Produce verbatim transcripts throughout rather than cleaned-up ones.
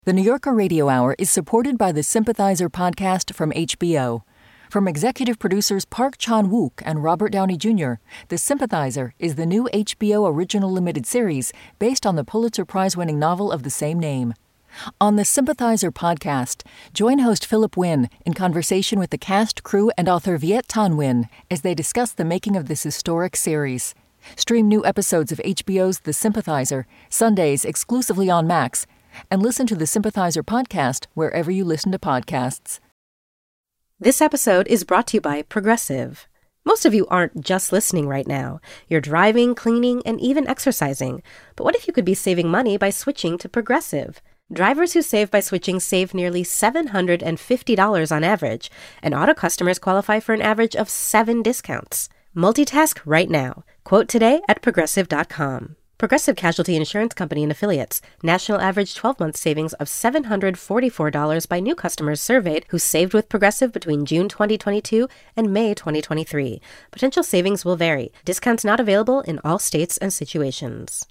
The New Yorker Radio Hour is supported by the Sympathizer podcast from H B O. From executive producers Park Chan-wook and Robert Downey Junior, The Sympathizer is the new H B O original limited series based on the Pulitzer Prize-winning novel of the same name. On the Sympathizer podcast, join host Philip Wynn in conversation with the cast, crew, and author Viet Thanh Nguyen as they discuss the making of this historic series. Stream new episodes of H B O's The Sympathizer, Sundays exclusively on Max, and listen to the Sympathizer podcast wherever you listen to podcasts. This episode is brought to you by Progressive. Most of you aren't just listening right now. You're driving, cleaning, and even exercising. But what if you could be saving money by switching to Progressive? Drivers who save by switching save nearly seven hundred fifty dollars on average, and auto customers qualify for an average of seven discounts. Multitask right now. Quote today at progressive dot com. Progressive Casualty Insurance Company and Affiliates. National average twelve-month savings of seven hundred forty-four dollars by new customers surveyed who saved with Progressive between June twenty twenty-two and May twenty twenty-three. Potential savings will vary. Discounts not available in all states and situations.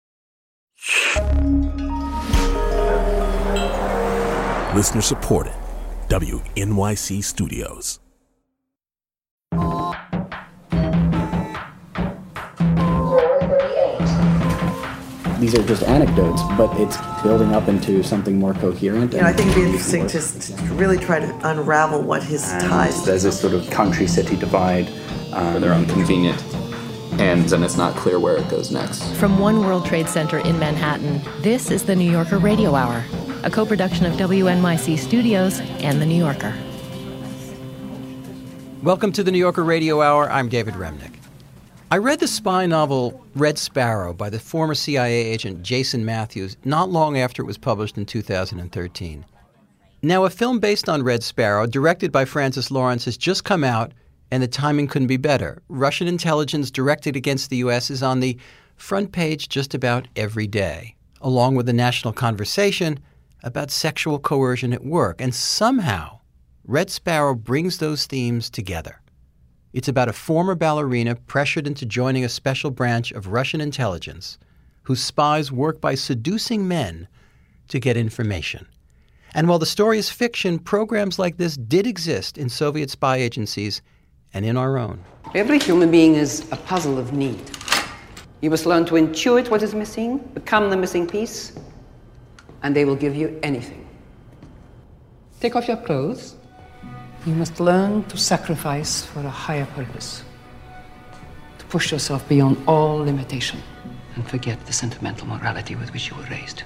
Listener supported. W N Y C Studios. These are just anecdotes, but it's building up into something more coherent. You know, I think it'd be interesting to, to really try to unravel what his and ties. There's this sort of country-city divide um, where there are convenient ends, and it's not clear where it goes next. From One World Trade Center in Manhattan, this is the New Yorker Radio Hour, a co-production of W N Y C Studios and The New Yorker. Welcome to the New Yorker Radio Hour. I'm David Remnick. I read the spy novel Red Sparrow by the former C I A agent Jason Matthews not long after it was published in two thousand thirteen. Now, a film based on Red Sparrow, directed by Francis Lawrence, has just come out, and the timing couldn't be better. Russian intelligence directed against the U S is on the front page just about every day, along with a national conversation about sexual coercion at work. And somehow, Red Sparrow brings those themes together. It's about a former ballerina pressured into joining a special branch of Russian intelligence whose spies work by seducing men to get information. And while the story is fiction, programs like this did exist in Soviet spy agencies and in our own. Every human being is a puzzle of need. You must learn to intuit what is missing, become the missing piece, and they will give you anything. Take off your clothes. You must learn to sacrifice for a higher purpose. To push yourself beyond all limitation. And forget the sentimental morality with which you were raised.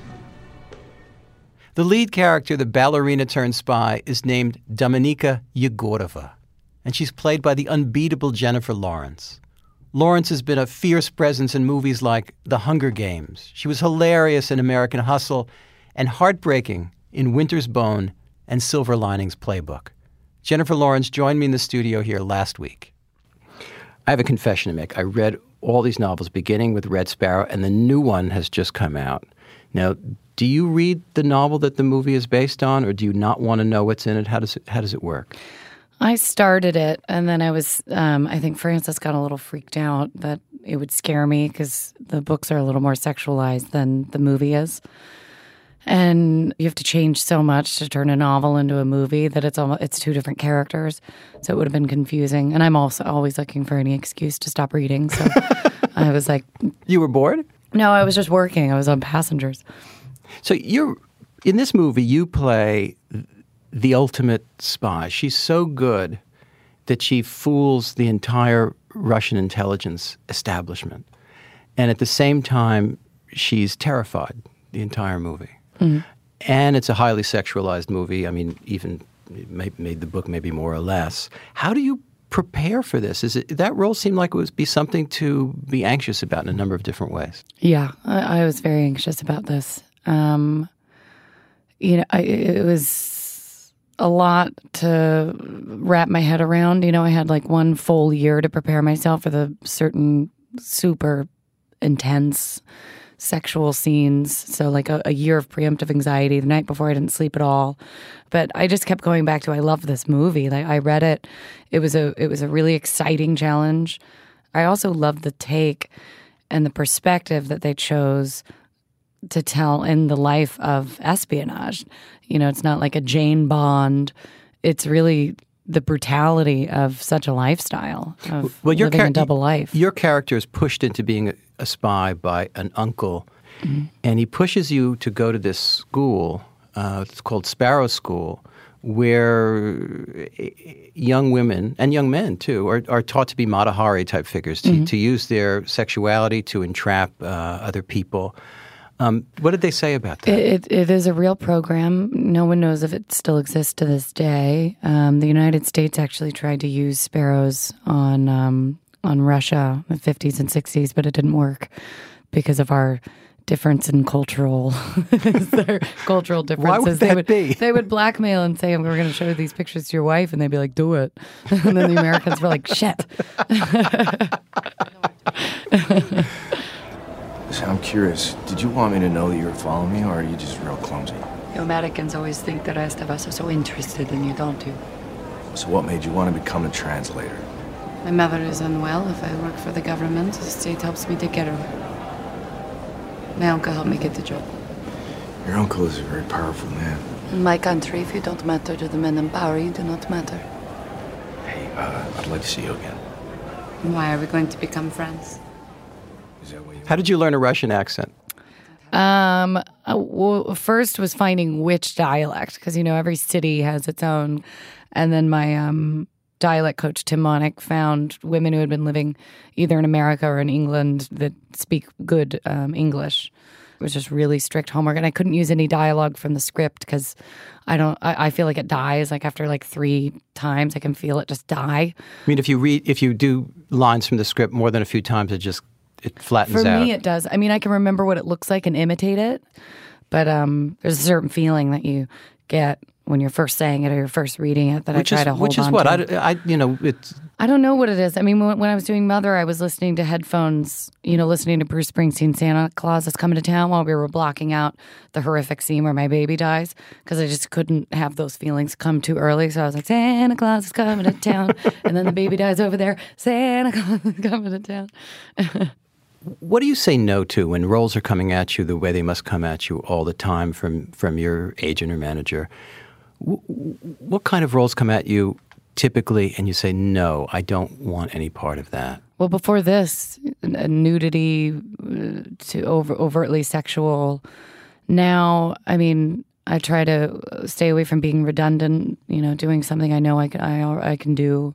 The lead character, the ballerina turned spy, is named Dominika Yegorova, and she's played by the unbeatable Jennifer Lawrence. Lawrence has been a fierce presence in movies like The Hunger Games. She was hilarious in American Hustle and heartbreaking in Winter's Bone and Silver Linings Playbook. Jennifer Lawrence joined me in the studio here last week. I have a confession to make. I read all these novels, beginning with Red Sparrow, and the new one has just come out. Now, do you read the novel that the movie is based on, or do you not want to know what's in it? How does it, how does it work? I started it, and then I was, um, I think Frances got a little freaked out that it would scare me because the books are a little more sexualized than the movie is. And you have to change so much to turn a novel into a movie that it's almost, it's two different characters. So it would have been confusing. And I'm also always looking for any excuse to stop reading. So I was like... You were bored? No, I was just working. I was on Passengers. So you're in this movie, you play the ultimate spy. She's so good that she fools the entire Russian intelligence establishment. And at the same time, she's terrified the entire movie. Mm-hmm. And it's a highly sexualized movie. I mean, even it made, made the book maybe more or less. How do you prepare for this? Is it that role seemed like it would be something to be anxious about in a number of different ways? Yeah, I, I was very anxious about this. Um, you know, I, it was a lot to wrap my head around. You know, I had like one full year to prepare myself for the certain super intense sexual scenes. So like a, a year of preemptive anxiety. The night before I didn't sleep at all. But I just kept going back to, I love this movie. Like I read it. It was a it was a really exciting challenge. I also loved the take and the perspective that they chose to tell in the life of espionage. You know, it's not like a Jane Bond. It's really the brutality of such a lifestyle of well, your living char- a double life. Your character is pushed into being a, a spy by an uncle, mm-hmm. and he pushes you to go to this school. Uh, it's called Sparrow School, where young women and young men too are, are taught to be Mata Hari type figures, to, mm-hmm. to use their sexuality to entrap uh, other people. Um, what did they say about that? It, it is a real program. No one knows if it still exists to this day. Um, the United States actually tried to use sparrows on um, on Russia in the fifties and sixties, but it didn't work because of our difference in cultural their cultural differences. Why would that they would, be? They would blackmail and say, "We're going to show these pictures to your wife," and they'd be like, "Do it," and then the Americans were like, "Shit." Listen, I'm curious. Did you want me to know that you were following me, or are you just real clumsy? You Americans always think the rest of us are so interested in you, don't you? So what made you want to become a translator? My mother is unwell. If I work for the government, the state helps me take care of her. My uncle helped me get the job. Your uncle is a very powerful man. In my country, if you don't matter to the men in power, you do not matter. Hey, uh, I'd like to see you again. Why are we going to become friends? How did you learn a Russian accent? Um, uh, well, first was finding which dialect, because, you know, every city has its own. And then my um, dialect coach, Tim Monick, found women who had been living either in America or in England that speak good um, English. It was just really strict homework. And I couldn't use any dialogue from the script because I don't, I, I feel like it dies. Like after like three times, I can feel it just die. I mean, if you read, if you do lines from the script more than a few times, it just it flattens For out. me, it does. I mean, I can remember what it looks like and imitate it, but um, there's a certain feeling that you get when you're first saying it or you're first reading it that which I try is, to hold Which is on what? to. I, I, you know, it's... I don't know what it is. I mean, when, when I was doing Mother, I was listening to headphones, you know, listening to Bruce Springsteen, Santa Claus is Coming to Town, while we were blocking out the horrific scene where my baby dies, because I just couldn't have those feelings come too early. So I was like, Santa Claus is coming to town. And then the baby dies over there. Santa Claus is coming to town. What do you say no to when roles are coming at you the way they must come at you all the time from, from your agent or manager? W- what kind of roles come at you typically and you say, no, I don't want any part of that? Well, before this, nudity uh, to over, overtly sexual. Now, I mean, I try to stay away from being redundant, you know, doing something I know I can, I, I can do.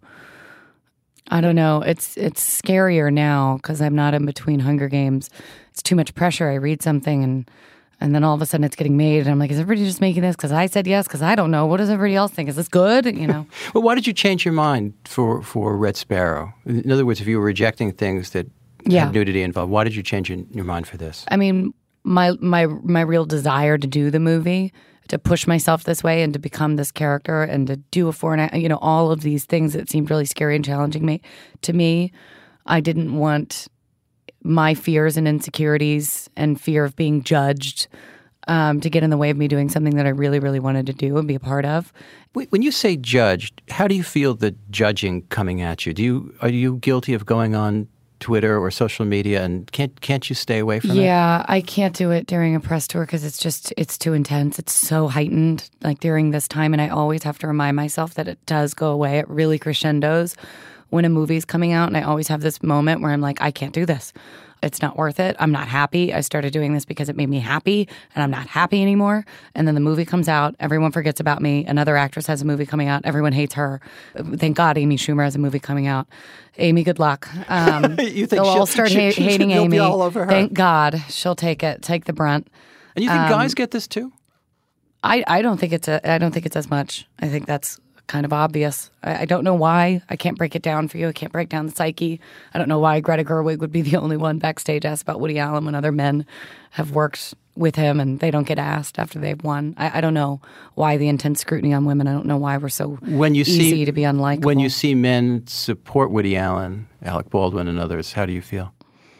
I don't know. It's it's scarier now because I'm not in between Hunger Games. It's too much pressure. I read something and and then all of a sudden it's getting made, and I'm like, is everybody just making this because I said yes? Because I don't know. What does everybody else think? Is this good? You know. Well, why did you change your mind for, for Red Sparrow? In other words, if you were rejecting things that yeah. had nudity involved, why did you change your, your mind for this? I mean, my my my real desire to do the movie, to push myself this way and to become this character and to do a foreign, you know, all of these things that seemed really scary and challenging me to me. I didn't want my fears and insecurities and fear of being judged um, to get in the way of me doing something that I really, really wanted to do and be a part of. When you say judged, how do you feel the judging coming at you? Do you are you guilty of going on Twitter or social media, and can't can't you stay away from yeah, it? Yeah, I can't do it during a press tour because it's just, it's too intense. It's so heightened, like during this time, and I always have to remind myself that it does go away. It really crescendos when a movie's coming out, and I always have this moment where I'm like, I can't do this. It's not worth it. I'm not happy. I started doing this because it made me happy, and I'm not happy anymore. And then the movie comes out. Everyone forgets about me. Another actress has a movie coming out. Everyone hates her. Thank God Amy Schumer has a movie coming out. Amy, good luck. Um, you think they'll all start she, ha- she, hating Amy. Amy. All over her. Thank God she'll take it, take the brunt. And you think um, guys get this too? I, I don't think it's a, I don't think it's as much. I think that's kind of obvious. I, I don't know why. I can't break it down for you. I can't break down the psyche. I don't know why Greta Gerwig would be the only one backstage asked about Woody Allen when other men have worked with him and they don't get asked after they've won. I, I don't know why the intense scrutiny on women. I don't know why we're so when you easy see, to be unlikable. When you see men support Woody Allen, Alec Baldwin, and others, how do you feel?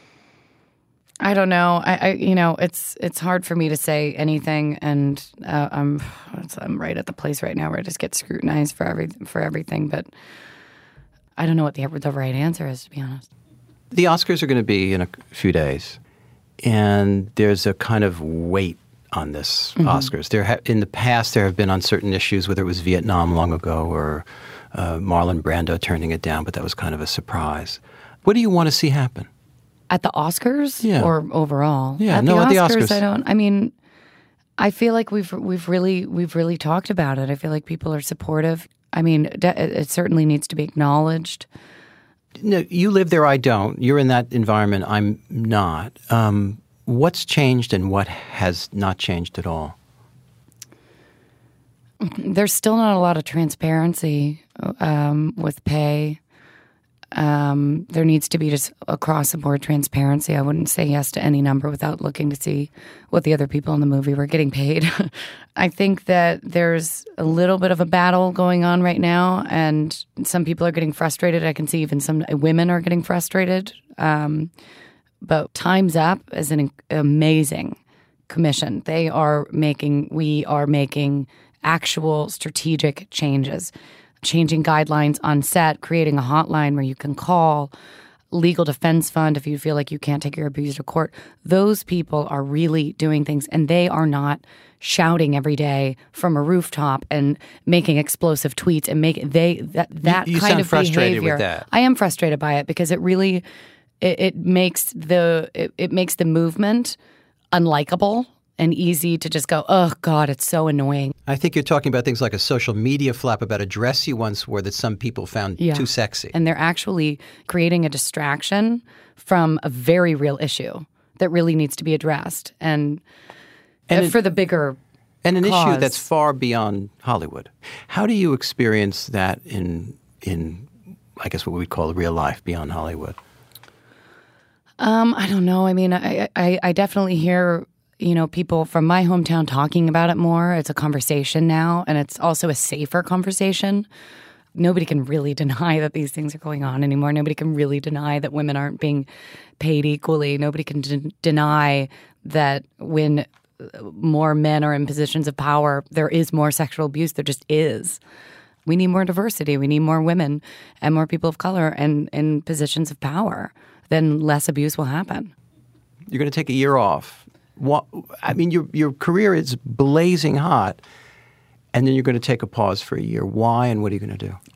I don't know. I, I, you know, it's it's hard for me to say anything, and uh, I'm I'm right at the place right now where I just get scrutinized for every for everything. But I don't know what the the right answer is, to be honest. The Oscars are going to be in a few days. and there's a kind of weight on this Mhm. Oscars. There ha- in the past, there have been on certain issues, whether it was Vietnam long ago or uh, Marlon Brando turning it down, but that was kind of a surprise. What do you want to see happen? At the Oscars Yeah. or overall? Yeah, at no, the at the Oscars, Oscars. I don't. I mean, I feel like we've we've really we've really talked about it. I feel like people are supportive. I mean, de- it certainly needs to be acknowledged. No, you live there, I don't. You're in that environment, I'm not. Um, what's changed and what has not changed at all? There's still not a lot of transparency um, with pay. Um, there needs to be just across the board transparency. I wouldn't say yes to any number without looking to see what the other people in the movie were getting paid. I think that there's a little bit of a battle going on right now, and some people are getting frustrated. I can see even some women are getting frustrated. Um, but Time's Up is an amazing commission. They are making, we are making actual strategic changes. Changing guidelines on set, creating a hotline where you can call, legal defense fund if you feel like you can't take your abuser to court. Those people are really doing things, and they are not shouting every day from a rooftop and making explosive tweets and make they that that You- you kind sound of frustrated with behavior. that. I am frustrated by it because it really it, it makes the it, it makes the movement unlikable and easy to just go, oh God, it's so annoying. I think you're talking about things like a social media flap about a dress you once wore that some people found Yeah. too sexy. And they're actually creating a distraction from a very real issue that really needs to be addressed. And, And uh, it- for the bigger And an cause. issue that's far beyond Hollywood. How do you experience that in, in I guess, what we'd call real life beyond Hollywood? Um, I don't know. I mean, I, I, I definitely hear, you know, people from my hometown talking about it more. It's a conversation now, and it's also a safer conversation. Nobody can really deny that these things are going on anymore. Nobody can really deny that women aren't being paid equally. Nobody can d- deny that when more men are in positions of power, there is more sexual abuse. There just is. We need more diversity. We need more women and more people of color and in positions of power. Then less abuse will happen. You're going to take a year off. What, I mean, your your career is blazing hot, and then you're going to take a pause for a year. Why, and what are you going to do?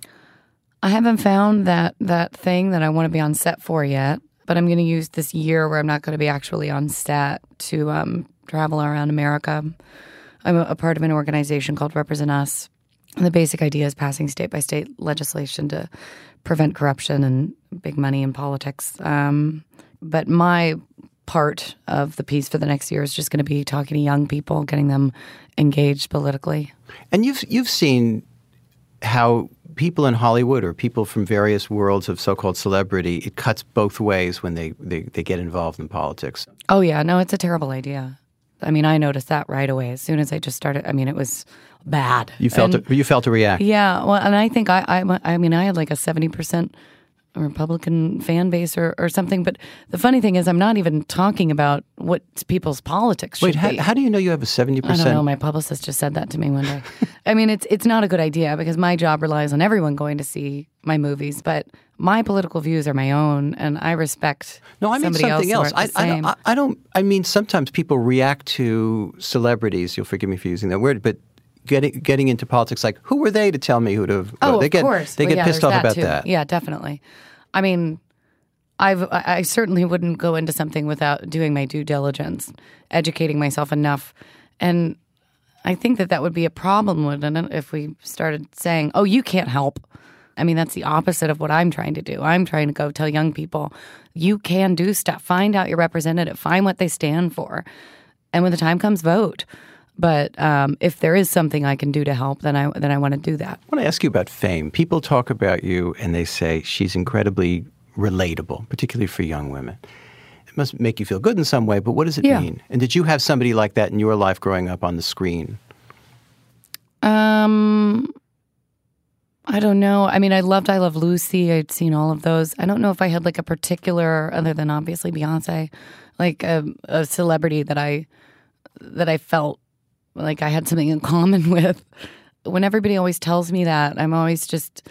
I haven't found that that thing that I want to be on set for yet, but I'm going to use this year where I'm not going to be actually on set to um, travel around America. I'm a, a part of an organization called Represent Us. And the basic idea is passing state-by-state legislation to prevent corruption and big money in politics. Um, but my part of the piece for the next year is just going to be talking to young people, getting them engaged politically. And you've you've seen how people in Hollywood or people from various worlds of so-called celebrity, it cuts both ways when they, they, they get involved in politics. Oh, yeah. No, it's a terrible idea. I mean, I noticed that right away. As soon as I just started, I mean, it was bad. You felt And- a, you felt a reaction. Yeah. Well, and I think I, I, I mean, I had like a seventy percent Republican fan base or, or something. But the funny thing is, I'm not even talking about what people's politics should Wait, how, be. how do you know you have a seventy I don't know. percent? My publicist just said that to me one day. I mean, it's it's not a good idea because my job relies on everyone going to see my movies, but my political views are my own, and I respect No, I mean somebody something else. else. I, who aren't the I, same. don't, I, I don't. I mean, sometimes people react to celebrities. You'll forgive me for using that word, but getting getting into politics, like who were they to tell me who to? Oh, they of get, course. They Well, get yeah, pissed there's off about too. that. Yeah, definitely. I mean, I've I I certainly wouldn't go into something without doing my due diligence, educating myself enough, and I think that that would be a problem, wouldn't it, if we started saying, "Oh, you can't help." I mean, that's the opposite of what I'm trying to do. I'm trying to go tell young people, you can do stuff. Find out your representative. Find what they stand for. And when the time comes, vote. But um, if there is something I can do to help, then I then I want to do that. I want to ask you about fame. People talk about you and they say she's incredibly relatable, particularly for young women. It must make you feel good in some way, but what does it Yeah. mean? And did you have somebody like that in your life growing up on the screen? Um, I don't know. I mean, I loved I Love Lucy. I'd seen all of those. I don't know if I had like a particular, other than obviously Beyonce, like a, a celebrity that I that I felt like I had something in common with. When everybody always tells me that, I'm always just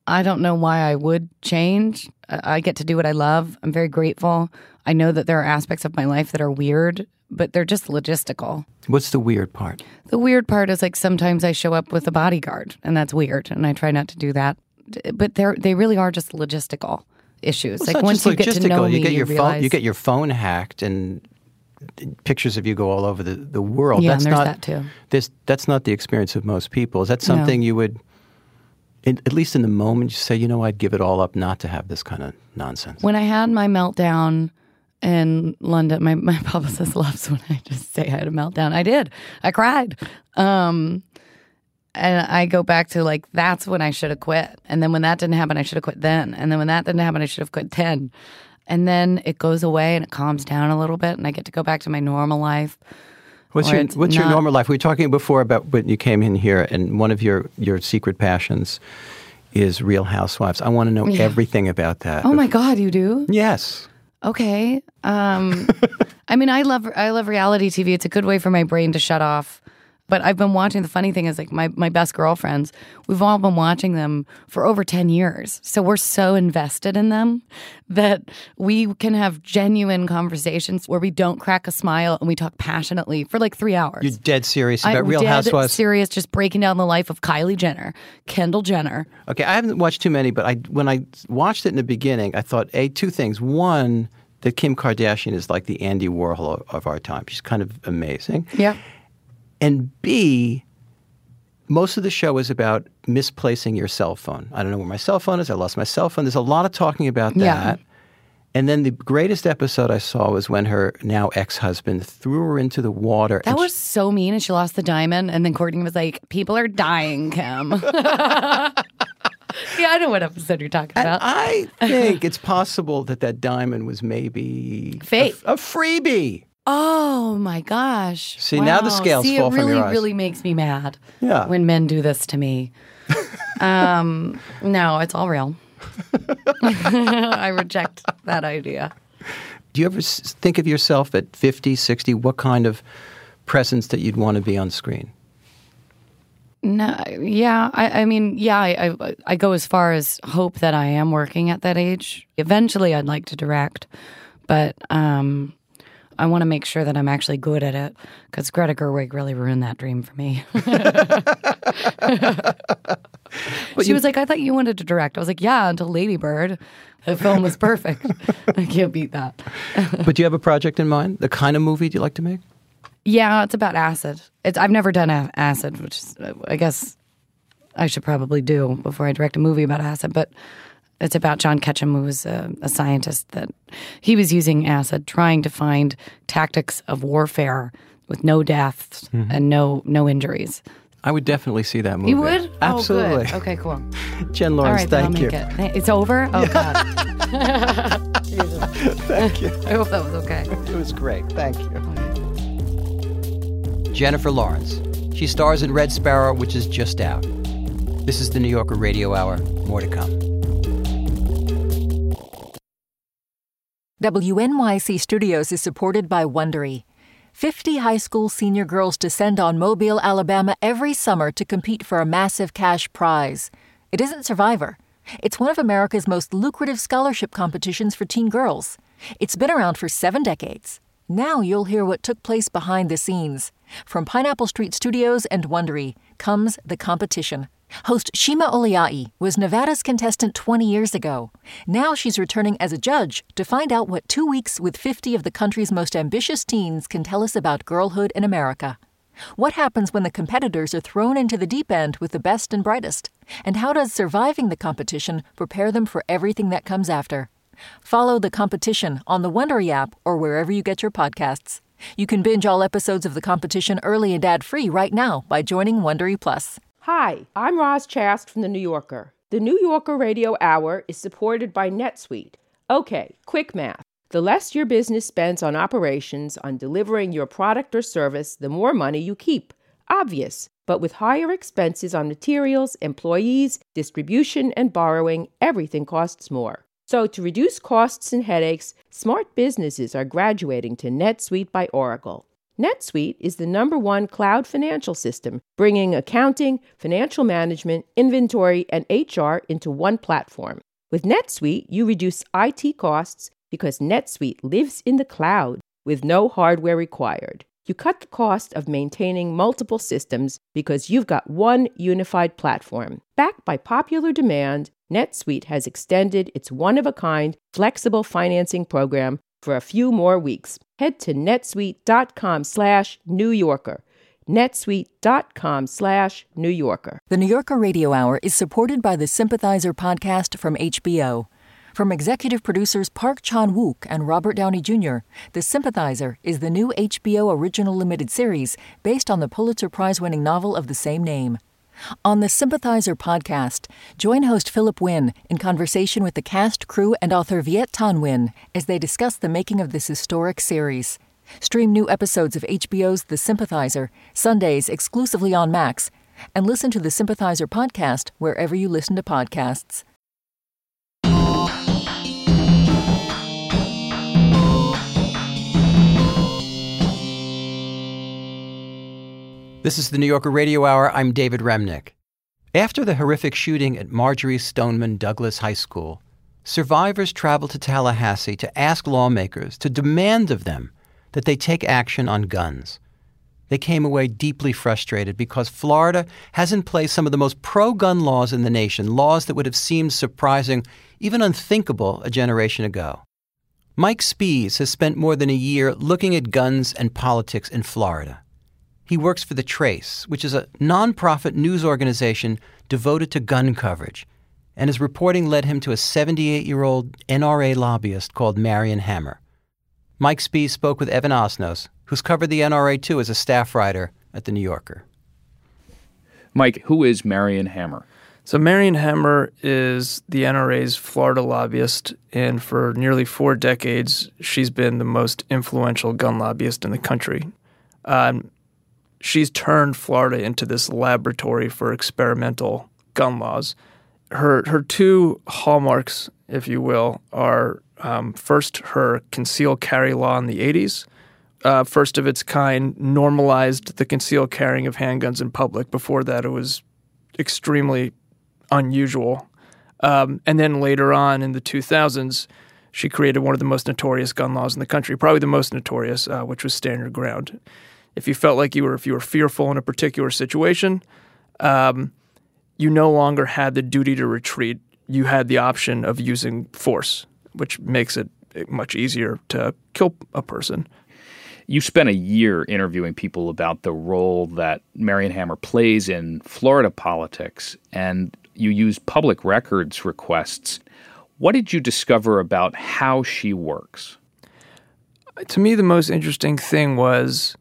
I don't know why I would change. I get to do what I love. I'm very grateful. I know that there are aspects of my life that are weird, but they're just logistical. What's the weird part? The weird part is like sometimes I show up with a bodyguard, and that's weird, and I try not to do that. But they're they really are just logistical issues. Well, like once you get to know you me, get your you phone, realize, you get your phone hacked, and pictures of you go all over the, the world. Yeah, that's and there's not, that too. This, that's not the experience of most people. Is that something No. you would, in, at least in the moment, you say, you know, I'd give it all up not to have this kind of nonsense? When I had my meltdown in London, my, my publicist loves when I just say I had a meltdown. I did. I cried. Um, and I go back to like, that's when I should have quit. And then when that didn't happen, I should have quit then. And then when that didn't happen, I should have quit then. And then it goes away and it calms down a little bit and I get to go back to my normal life. What's your What's your normal life? We were talking before about when you came in here, and one of your, your secret passions is Real Housewives. I want to know Yeah. everything about that. Oh my God, you do? Yes. Okay. Um, I mean, I love I love reality T V. It's a good way for my brain to shut off. But I've been watching, the funny thing is like my, my best girlfriends, we've all been watching them for over ten years. So we're so invested in them that we can have genuine conversations where we don't crack a smile and we talk passionately for like three hours. You're dead serious about I'm Real dead Housewives? serious, just breaking down the life of Kylie Jenner, Kendall Jenner. Okay, I haven't watched too many, but I when I watched it in the beginning, I thought, A, two things. One, that Kim Kardashian is like the Andy Warhol of our time. She's kind of amazing. Yeah. And B, most of the show is about misplacing your cell phone. I don't know where my cell phone is. I lost my cell phone. There's a lot of talking about that. Yeah. And then the greatest episode I saw was when her now ex-husband threw her into the water. That and was so mean, and she lost the diamond. And then Courtney was like, "People are dying, Kim." Yeah, I know what episode you're talking And about. I think it's possible that that diamond was maybe Fake. a, a freebie. Oh my gosh! See, now the Wow. scales See, fall it from really, your eyes. really makes me mad. Yeah. When men do this to me. um, no, it's all real. I reject that idea. Do you ever s- think of yourself at fifty, sixty, what kind of presence that you'd want to be on screen? No, yeah, I, I mean, yeah, I, I, I go as far as hope that I am working at that age. Eventually, I'd like to direct, but um, I want to make sure that I'm actually good at it because Greta Gerwig really ruined that dream for me. She you- was like, "I thought you wanted to direct." I was like, "Yeah," until Lady Bird. The film was perfect. I can't beat that. But do you have a project in mind? The kind of movie do you like to make? Yeah, it's about acid. It's I've never done a- acid, which is, I guess I should probably do before I direct a movie about acid. But it's about John Ketchum, who was a, a scientist that he was using acid, trying to find tactics of warfare with no deaths Mm-hmm. and no no injuries. I would definitely see that movie. You would? Absolutely. Oh, good. Okay, cool. Jen All Lawrence, right, then I'll thank you. make it. Th- It's over? Oh, God. Thank you. I hope that was okay. It was great. Thank you. Jennifer Lawrence. She stars in Red Sparrow, which is just out. This is the New Yorker Radio Hour. More to come. W N Y C Studios is supported by Wondery. Fifty high school senior girls descend on Mobile, Alabama every summer to compete for a massive cash prize. It isn't Survivor. It's one of America's most lucrative scholarship competitions for teen girls. It's been around for seven decades. Now you'll hear what took place behind the scenes. From Pineapple Street Studios and Wondery comes The Competition. Host Shima Oliai was Nevada's contestant twenty years ago. Now she's returning as a judge to find out what two weeks with fifty of the country's most ambitious teens can tell us about girlhood in America. What happens when the competitors are thrown into the deep end with the best and brightest? And how does surviving the competition prepare them for everything that comes after? Follow The Competition on the Wondery app or wherever you get your podcasts. You can binge all episodes of The Competition early and ad-free right now by joining Wondery Plus. Hi, I'm Roz Chast from The New Yorker. The New Yorker Radio Hour is supported by NetSuite. Okay, quick math. The less your business spends on operations, on delivering your product or service, the more money you keep. Obvious. But with higher expenses on materials, employees, distribution, and borrowing, everything costs more. So to reduce costs and headaches, smart businesses are graduating to NetSuite by Oracle. NetSuite is the number one cloud financial system, bringing accounting, financial management, inventory, and H R into one platform. With NetSuite, you reduce I T costs because NetSuite lives in the cloud with no hardware required. You cut the cost of maintaining multiple systems because you've got one unified platform. Backed by popular demand, NetSuite has extended its one-of-a-kind flexible financing program for a few more weeks. Head to netsuite.com slash New Yorker. netsuite.com slash New Yorker. The New Yorker Radio Hour is supported by the Sympathizer podcast from H B O. From executive producers Park Chan-wook and Robert Downey Junior, The Sympathizer is the new H B O original limited series based on the Pulitzer Prize-winning novel of the same name. On the Sympathizer podcast, join host Philip Wynn in conversation with the cast, crew, and author Viet Thanh Nguyen as they discuss the making of this historic series. Stream new episodes of H B O's The Sympathizer, Sundays exclusively on Max, and listen to the Sympathizer podcast wherever you listen to podcasts. This is the New Yorker Radio Hour. I'm David Remnick. After the horrific shooting at Marjorie Stoneman Douglas High School, survivors traveled to Tallahassee to ask lawmakers to demand of them that they take action on guns. They came away deeply frustrated because Florida has in place some of the most pro-gun laws in the nation, laws that would have seemed surprising, even unthinkable, a generation ago. Mike Spies has spent more than a year looking at guns and politics in Florida. He works for The Trace, which is a nonprofit news organization devoted to gun coverage, and his reporting led him to a seventy-eight-year-old N R A lobbyist called Marion Hammer. Mike Spies spoke with Evan Osnos, who's covered the N R A too as a staff writer at The New Yorker. Mike, who is Marion Hammer? So Marion Hammer is the N R A's Florida lobbyist, and for nearly four decades, she's been the most influential gun lobbyist in the country. Um, She's turned Florida into this laboratory for experimental gun laws. Her her two hallmarks, if you will, are um, first her concealed carry law in the eighties. Uh, first of its kind, normalized the concealed carrying of handguns in public. Before that, it was extremely unusual. Um, and then later on in the two thousands, she created one of the most notorious gun laws in the country, probably the most notorious, uh, which was Stand Your Ground. If you felt like you were, if you were fearful in a particular situation, um, you no longer had the duty to retreat. You had the option of using force, which makes it much easier to kill a person. You spent a year interviewing people about the role that Marion Hammer plays in Florida politics, and you used public records requests. What did you discover about how she works? To me, the most interesting thing was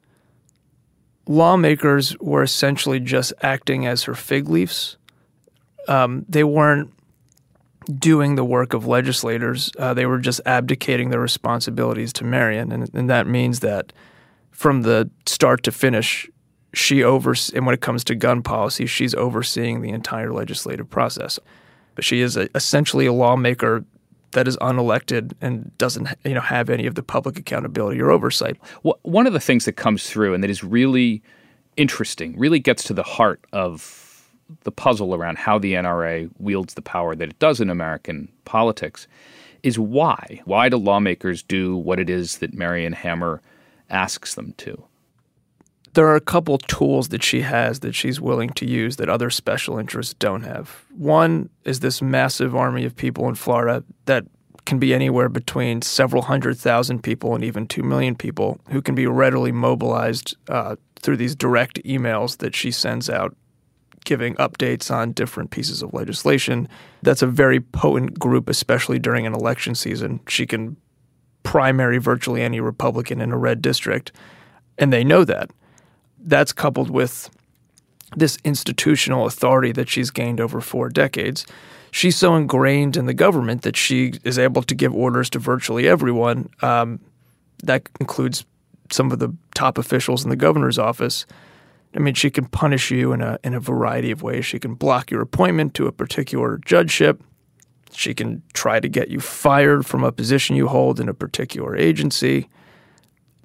lawmakers were essentially just acting as her fig leaves. Um, they weren't doing the work of legislators. Uh, they were just abdicating their responsibilities to Marion. And, and that means that from the start to finish, she overs- and when it comes to gun policy, she's overseeing the entire legislative process. But she is a, essentially a lawmaker that is unelected and doesn't, you know, have any of the public accountability or oversight. Well, one of the things that comes through and that is really interesting, really gets to the heart of the puzzle around how the N R A wields the power that it does in American politics, is why. Why do lawmakers do what it is that Marion Hammer asks them to? There are a couple tools that she has that she's willing to use that other special interests don't have. One is this massive army of people in Florida that can be anywhere between several hundred thousand people and even two million people who can be readily mobilized uh, through these direct emails that she sends out giving updates on different pieces of legislation. That's a very potent group, especially during an election season. She can primary virtually any Republican in a red district, and they know that. That's coupled with this institutional authority that she's gained over four decades. She's so ingrained in the government that she is able to give orders to virtually everyone. Um, that includes some of the top officials in the governor's office. I mean, she can punish you in a in a variety of ways. She can block your appointment to a particular judgeship. She can try to get you fired from a position you hold in a particular agency.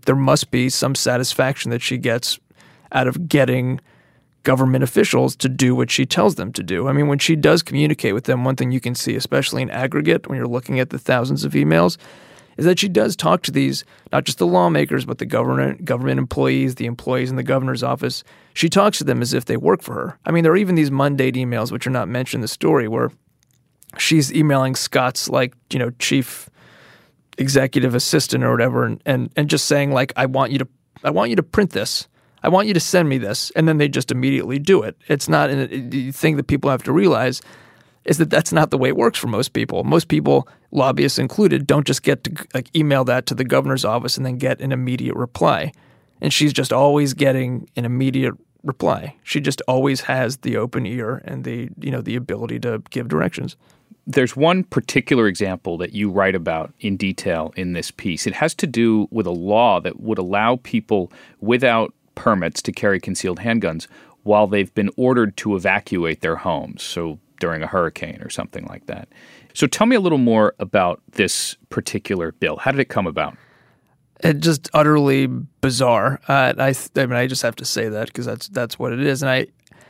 there must be some satisfaction that she gets out of getting government officials to do what she tells them to do. I mean, when she does communicate with them, one thing you can see, especially in aggregate, when you're looking at the thousands of emails, is that she does talk to these, not just the lawmakers, but the government, government employees, the employees in the governor's office. She talks to them as if they work for her. I mean, there are even these mundane emails, which are not mentioned in the story, where she's emailing Scott's, like, you know, chief executive assistant or whatever, and, and, and just saying, like, I want you to, I want you to print this. I want you to send me this. And then they just immediately do it. It's not, and the thing that people have to realize is that that's not the way it works for most people. Most people, lobbyists included, don't just get to like email that to the governor's office and then get an immediate reply. And she's just always getting an immediate reply. She just always has the open ear and the, you know, the ability to give directions. There's one particular example that you write about in detail in this piece. It has to do with a law that would allow people without permits to carry concealed handguns while they've been ordered to evacuate their homes. So during a hurricane or something like that. So tell me a little more about this particular bill. How did it come about? It's just utterly bizarre. Uh, I, I mean, I just have to say that because that's that's what it is. And I,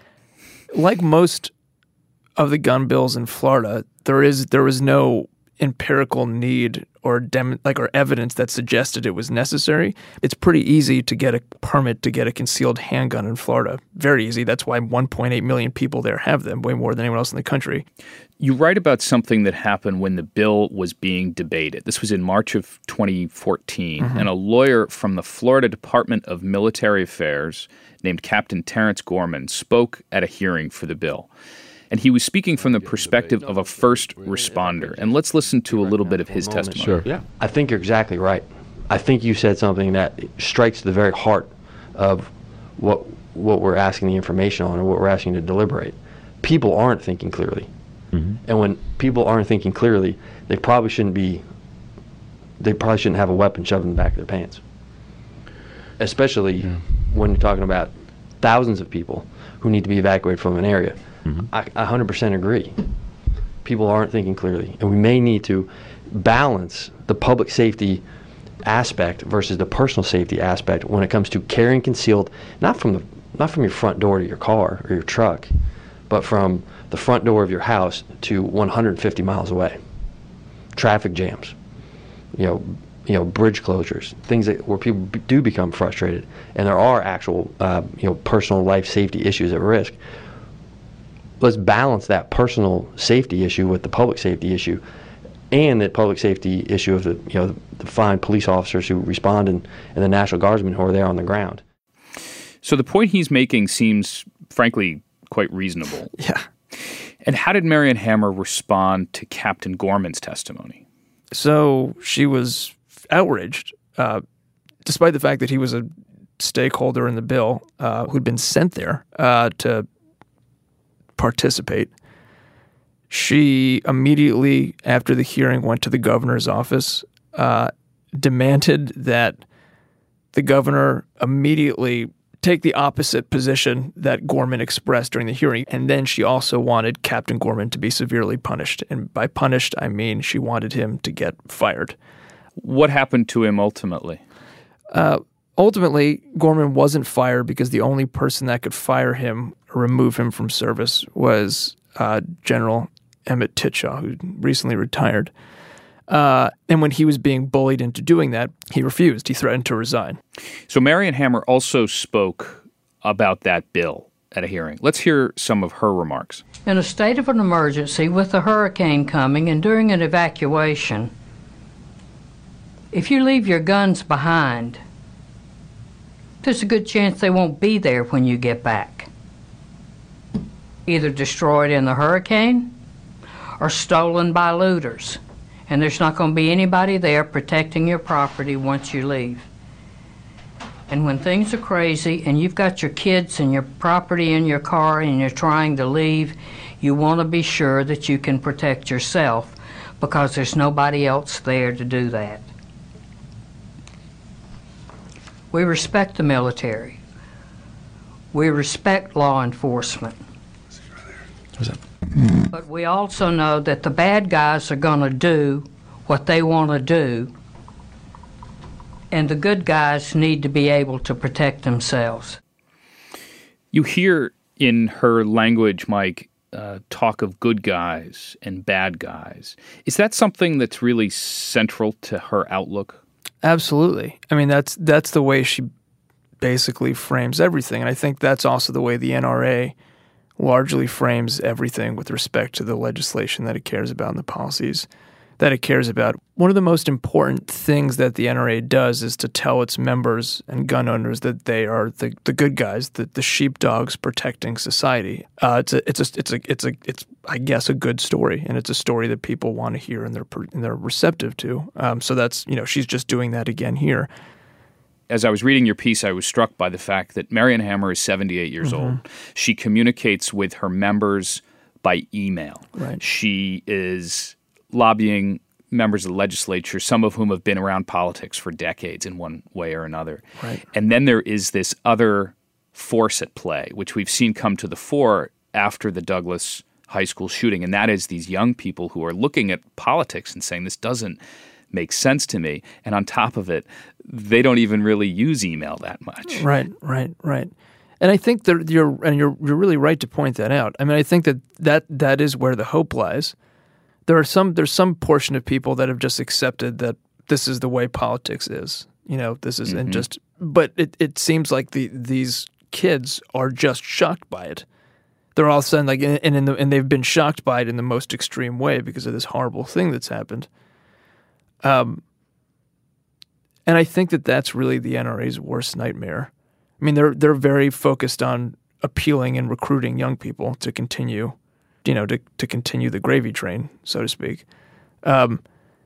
like most of the gun bills in Florida, there is there was no empirical need or dem- like or evidence that suggested it was necessary. It's pretty easy to get a permit to get a concealed handgun in Florida. Very easy. That's why one point eight million people there have them, way more than anyone else in the country. You write about something that happened when the bill was being debated. This was in March of twenty fourteen, mm-hmm. and a lawyer from the Florida Department of Military Affairs named Captain Terrence Gorman spoke at a hearing for the bill. And he was speaking from the perspective of a first responder. And let's listen to a little bit of his testimony. Sure. Yeah. I think you're exactly right. I think you said something that strikes the very heart of what what we're asking the information on and what we're asking to deliberate. People aren't thinking clearly. Mm-hmm. And when people aren't thinking clearly, they probably shouldn't be, they probably shouldn't have a weapon shoved in the back of their pants. Especially yeah. when you're talking about thousands of people who need to be evacuated from an area. Mm-hmm. I, I one hundred percent agree. People aren't thinking clearly, and we may need to balance the public safety aspect versus the personal safety aspect when it comes to carrying concealed, not from the not from your front door to your car or your truck, but from the front door of your house to one hundred fifty miles away. Traffic jams, you know, you know, bridge closures, things that where people b- do become frustrated, and there are actual, uh, you know, personal life safety issues at risk. Let's balance that personal safety issue with the public safety issue, and the public safety issue of the, you know, the, the fine police officers who respond and, and the National Guardsmen who are there on the ground. So the point he's making seems, frankly, quite reasonable. Yeah. And how did Marion Hammer respond to Captain Gorman's testimony? So she was outraged, uh, despite the fact that he was a stakeholder in the bill uh, who'd been sent there uh, to participate. She immediately, after the hearing, went to the governor's office, uh, demanded that the governor immediately take the opposite position that Gorman expressed during the hearing. And then she also wanted Captain Gorman to be severely punished. And by punished, I mean she wanted him to get fired. What happened to him ultimately? Uh, ultimately, Gorman wasn't fired because the only person that could fire him or remove him from service was uh, General Emmett Titshaw, who recently retired. Uh, and when he was being bullied into doing that, he refused. He threatened to resign. So Marion Hammer also spoke about that bill at a hearing. Let's hear some of her remarks. In a state of an emergency with a hurricane coming and during an evacuation, if you leave your guns behind, there's a good chance they won't be there when you get back. Either destroyed in the hurricane or stolen by looters. And there's not going to be anybody there protecting your property once you leave. And when things are crazy and you've got your kids and your property in your car and you're trying to leave, you want to be sure that you can protect yourself because there's nobody else there to do that. We respect the military. We respect law enforcement. What's that? But we also know that the bad guys are going to do what they want to do, and the good guys need to be able to protect themselves. You hear in her language, Mike, uh, talk of good guys and bad guys. Is that something that's really central to her outlook? Absolutely. I mean, that's that's the way she basically frames everything. And I think that's also the way the N R A largely frames everything with respect to the legislation that it cares about and the policies that it cares about. One of the most important things that the N R A does is to tell its members and gun owners that they are the, the good guys, the, the sheepdogs protecting society. Uh, it's a, it's a, it's a, it's a, it's I guess a good story, and it's a story that people want to hear and they're and they're receptive to. Um, so that's you know she's just doing that again here. As I was reading your piece, I was struck by the fact that Marion Hammer is seventy-eight years Mhm. old. She communicates with her members by email. Right. She is lobbying members of the legislature, some of whom have been around politics for decades in one way or another. Right. And then there is this other force at play, which we've seen come to the fore after the Douglas High School shooting, and that is these young people who are looking at politics and saying, this doesn't make sense to me. And on top of it, they don't even really use email that much. Right, right, right. And I think that you're and you're you're really right to point that out. I mean, I think that that, that is where the hope lies. There are some there's some portion of people that have just accepted that this is the way politics is. You know, this is and Mhm. just but it, it seems like the these kids are just shocked by it. They're all of a sudden like and in the, and they've been shocked by it in the most extreme way because of this horrible thing that's happened. Um, and I think that that's really the N R A's worst nightmare. I mean, they're they're very focused on appealing and recruiting young people to continue, you know, to to continue the gravy train, so to speak. Um,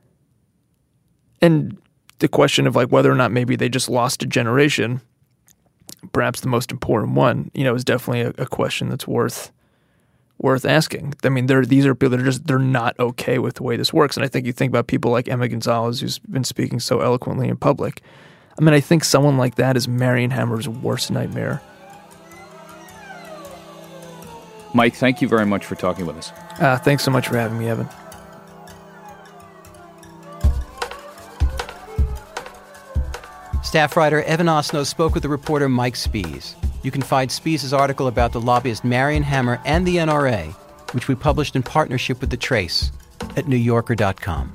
and the question of like whether or not maybe they just lost a generation, perhaps the most important one, you know, is definitely a, a question that's worth worth asking. I mean, they're, these are people that are just, they're not okay with the way this works. And I think you think about people like Emma Gonzalez, who's been speaking so eloquently in public. I mean, I think someone like that is Marion Hammer's worst nightmare. Mike, thank you very much for talking with us. Uh, thanks so much for having me, Evan. Staff writer Evan Osno spoke with the reporter Mike Spies. You can find Spies' article about the lobbyist Marion Hammer and the N R A, which we published in partnership with The Trace, at new yorker dot com.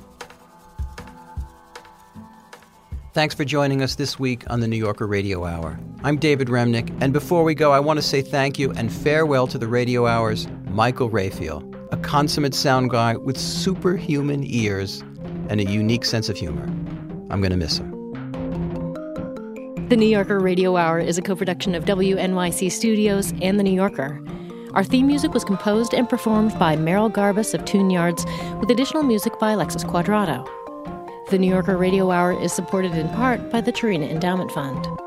Thanks for joining us this week on the New Yorker Radio Hour. I'm David Remnick, and before we go, I want to say thank you and farewell to the Radio Hour's Michael Raphael, a consummate sound guy with superhuman ears and a unique sense of humor. I'm going to miss him. The New Yorker Radio Hour is a co-production of W N Y C Studios and The New Yorker. Our theme music was composed and performed by Merrill Garbus of Tune Yards, with additional music by Alexis Quadrado. The New Yorker Radio Hour is supported in part by the Tarina Endowment Fund.